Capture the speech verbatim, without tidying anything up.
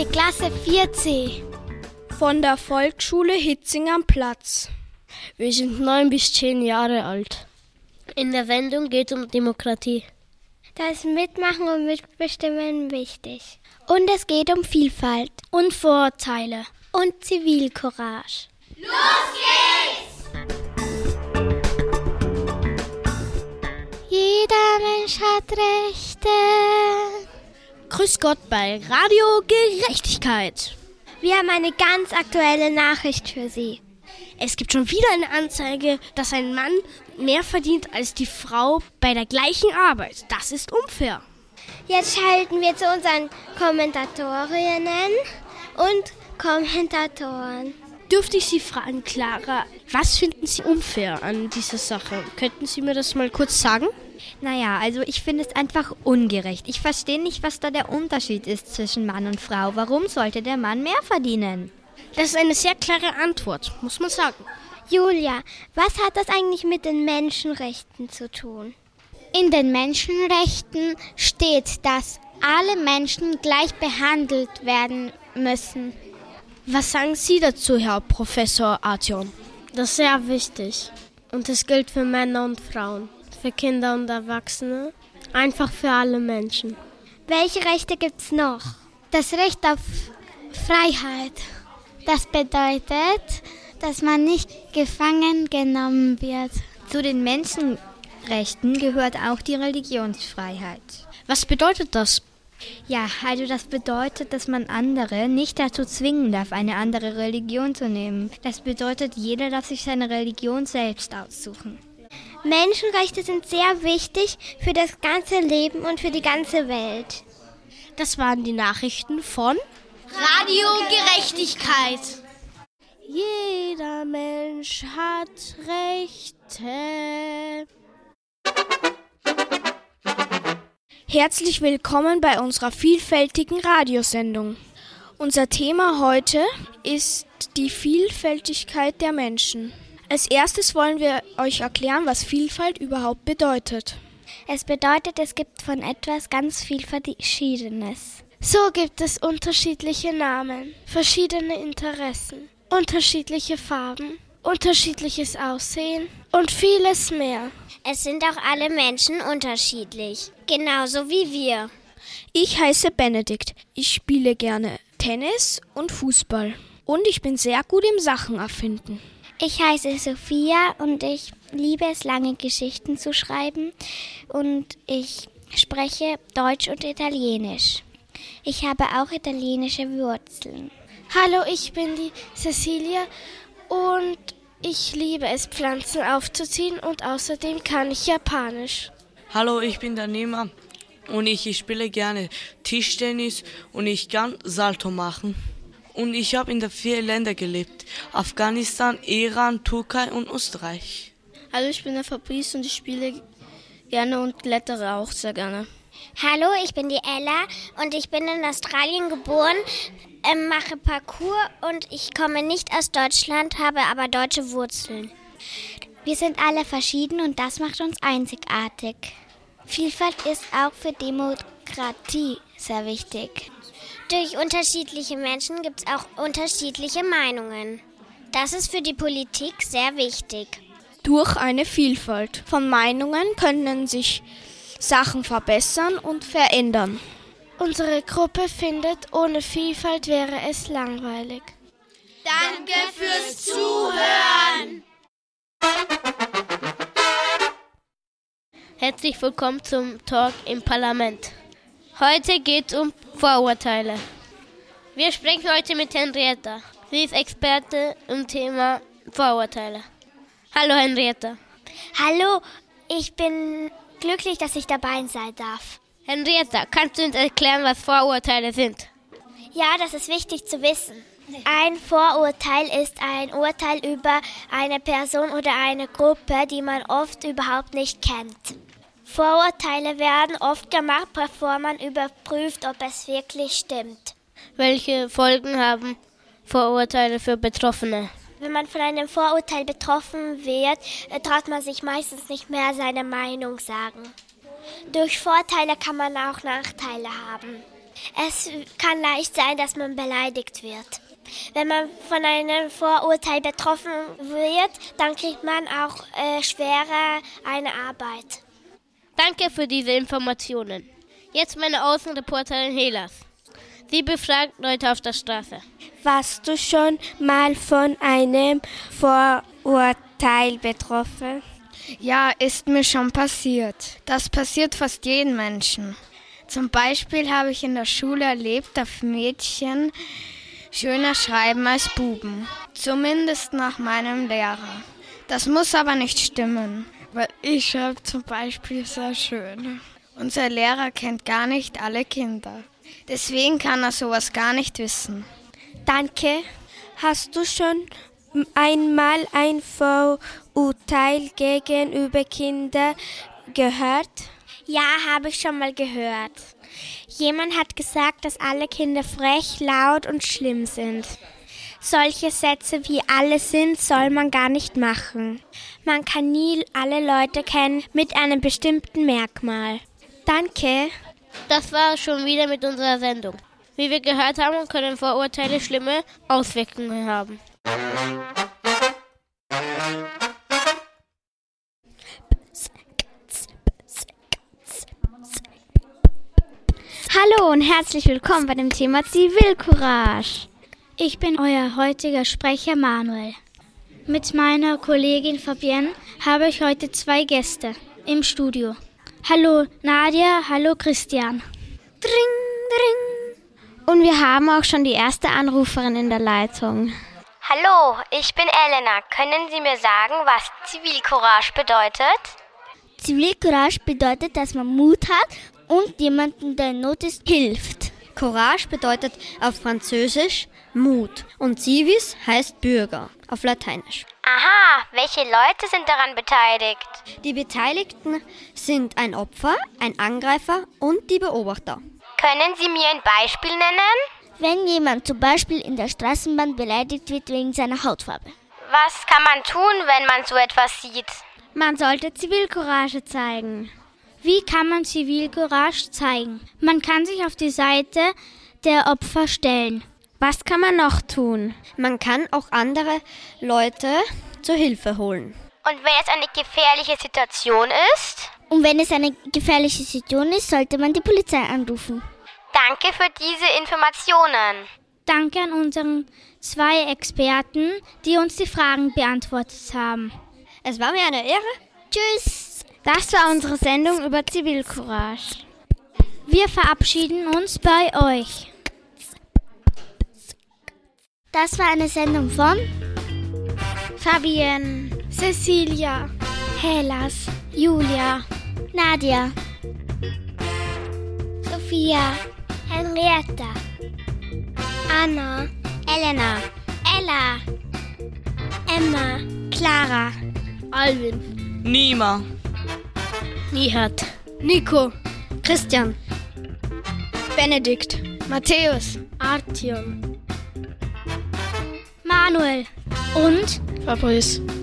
Klasse vier C. Von der Volksschule Hitzing am Platz. Wir sind neun bis zehn Jahre alt. In der Sendung geht es um Demokratie. Da ist Mitmachen und Mitbestimmen wichtig. Und es geht um Vielfalt und Vorurteile und Zivilcourage. Los geht's! Jeder Mensch hat Rechte. Grüß Gott bei Radio Gerechtigkeit. Wir haben eine ganz aktuelle Nachricht für Sie. Es gibt schon wieder eine Anzeige, dass ein Mann mehr verdient als die Frau bei der gleichen Arbeit. Das ist unfair. Jetzt schalten wir zu unseren Kommentatorinnen und Kommentatoren. Dürfte ich Sie fragen, Clara, was finden Sie unfair an dieser Sache? Könnten Sie mir das mal kurz sagen? Naja, also ich finde es einfach ungerecht. Ich verstehe nicht, was da der Unterschied ist zwischen Mann und Frau. Warum sollte der Mann mehr verdienen? Das ist eine sehr klare Antwort, muss man sagen. Julia, was hat das eigentlich mit den Menschenrechten zu tun? In den Menschenrechten steht, dass alle Menschen gleich behandelt werden müssen. Was sagen Sie dazu, Herr Professor Artion? Das ist sehr wichtig. Und das gilt für Männer und Frauen, für Kinder und Erwachsene, einfach für alle Menschen. Welche Rechte gibt's noch? Das Recht auf Freiheit. Das bedeutet, dass man nicht gefangen genommen wird. Zu den Menschenrechten gehört auch die Religionsfreiheit. Was bedeutet das? Ja, also das bedeutet, dass man andere nicht dazu zwingen darf, eine andere Religion zu nehmen. Das bedeutet, jeder darf sich seine Religion selbst aussuchen. Menschenrechte sind sehr wichtig für das ganze Leben und für die ganze Welt. Das waren die Nachrichten von Radio Gerechtigkeit. Jeder Mensch hat Rechte. Herzlich willkommen bei unserer vielfältigen Radiosendung. Unser Thema heute ist die Vielfältigkeit der Menschen. Als erstes wollen wir euch erklären, was Vielfalt überhaupt bedeutet. Es bedeutet, es gibt von etwas ganz viel Verschiedenes. So gibt es unterschiedliche Namen, verschiedene Interessen, unterschiedliche Farben, unterschiedliches Aussehen und vieles mehr. Es sind auch alle Menschen unterschiedlich, genauso wie wir. Ich heiße Benedikt. Ich spiele gerne Tennis und Fußball. Und ich bin sehr gut im Sachen erfinden. Ich heiße Sophia und ich liebe es, lange Geschichten zu schreiben. Und ich spreche Deutsch und Italienisch. Ich habe auch italienische Wurzeln. Hallo, ich bin die Cecilia und ich liebe es, Pflanzen aufzuziehen und außerdem kann ich Japanisch. Hallo, ich bin der Nima und ich, ich spiele gerne Tischtennis und ich kann Salto machen. Und ich habe in den vier Ländern gelebt, Afghanistan, Iran, Türkei und Österreich. Hallo, ich bin der Fabrice und ich spiele gerne und klettere auch sehr gerne. Hallo, ich bin die Ella und ich bin in Australien geboren, äh, mache Parkour und ich komme nicht aus Deutschland, habe aber deutsche Wurzeln. Wir sind alle verschieden und das macht uns einzigartig. Vielfalt ist auch für Demokratie sehr wichtig. Durch unterschiedliche Menschen gibt es auch unterschiedliche Meinungen. Das ist für die Politik sehr wichtig. Durch eine Vielfalt von Meinungen können sich Sachen verbessern und verändern. Unsere Gruppe findet, ohne Vielfalt wäre es langweilig. Danke fürs Zuhören. Herzlich willkommen zum Talk im Parlament. Heute geht es um Vorurteile. Wir sprechen heute mit Henrietta. Sie ist Experte im Thema Vorurteile. Hallo Henrietta. Hallo, ich bin glücklich, dass ich dabei sein darf. Henrietta, kannst du uns erklären, was Vorurteile sind? Ja, das ist wichtig zu wissen. Ein Vorurteil ist ein Urteil über eine Person oder eine Gruppe, die man oft überhaupt nicht kennt. Vorurteile werden oft gemacht, bevor man überprüft, ob es wirklich stimmt. Welche Folgen haben Vorurteile für Betroffene? Wenn man von einem Vorurteil betroffen wird, traut man sich meistens nicht mehr seine Meinung sagen. Durch Vorteile kann man auch Nachteile haben. Es kann leicht sein, dass man beleidigt wird. Wenn man von einem Vorurteil betroffen wird, dann kriegt man auch äh, schwerer eine Arbeit. Danke für diese Informationen. Jetzt meine Außenreporterin Helas. Sie befragt Leute auf der Straße. Warst du schon mal von einem Vorurteil betroffen? Ja, ist mir schon passiert. Das passiert fast jedem Menschen. Zum Beispiel habe ich in der Schule erlebt, dass Mädchen schöner schreiben als Buben. Zumindest nach meinem Lehrer. Das muss aber nicht stimmen, weil ich schreibe zum Beispiel sehr schön. Unser Lehrer kennt gar nicht alle Kinder. Deswegen kann er sowas gar nicht wissen. Danke. Hast du schon einmal ein Vorurteil gegenüber Kindern gehört? Ja, habe ich schon mal gehört. Jemand hat gesagt, dass alle Kinder frech, laut und schlimm sind. Solche Sätze wie alle sind, soll man gar nicht machen. Man kann nie alle Leute kennen mit einem bestimmten Merkmal. Danke. Das war schon wieder mit unserer Sendung. Wie wir gehört haben, können Vorurteile schlimme Auswirkungen haben. Hallo und herzlich willkommen bei dem Thema Zivilcourage. Ich bin euer heutiger Sprecher Manuel. Mit meiner Kollegin Fabienne habe ich heute zwei Gäste im Studio. Hallo Nadia, hallo Christian. Dring, dring. Und wir haben auch schon die erste Anruferin in der Leitung. Hallo, ich bin Elena. Können Sie mir sagen, was Zivilcourage bedeutet? Zivilcourage bedeutet, dass man Mut hat und jemandem, der in Not ist, hilft. Courage bedeutet auf Französisch Mut und Civis heißt Bürger auf Lateinisch. Aha, welche Leute sind daran beteiligt? Die Beteiligten sind ein Opfer, ein Angreifer und die Beobachter. Können Sie mir ein Beispiel nennen? Wenn jemand zum Beispiel in der Straßenbahn beleidigt wird wegen seiner Hautfarbe. Was kann man tun, wenn man so etwas sieht? Man sollte Zivilcourage zeigen. Wie kann man Zivilcourage zeigen? Man kann sich auf die Seite der Opfer stellen. Was kann man noch tun? Man kann auch andere Leute zur Hilfe holen. Und wenn es eine gefährliche Situation ist? Und wenn es eine gefährliche Situation ist, sollte man die Polizei anrufen. Danke für diese Informationen. Danke an unseren zwei Experten, die uns die Fragen beantwortet haben. Es war mir eine Ehre. Tschüss. Das war unsere Sendung über Zivilcourage. Wir verabschieden uns bei euch. Das war eine Sendung von Fabienne, Cecilia, Helas, Julia, Nadia, Sophia, Henrietta, Anna, Elena, Ella, Emma, Clara, Alvin, Nima, Nihat, Nico, Christian, Benedikt, Matthäus, Artyom, Manuel und Fabrice.